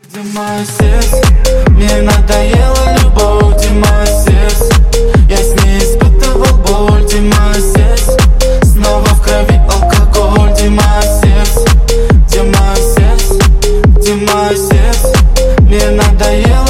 Где мое сердце? Мне надоела любовь. Где мое сердце? Я с ней испытывал боль. Где мое сердце? Снова в крови алкоголь. Где мое сердце? Где мое сердце? Где мое сердце? Мне надоело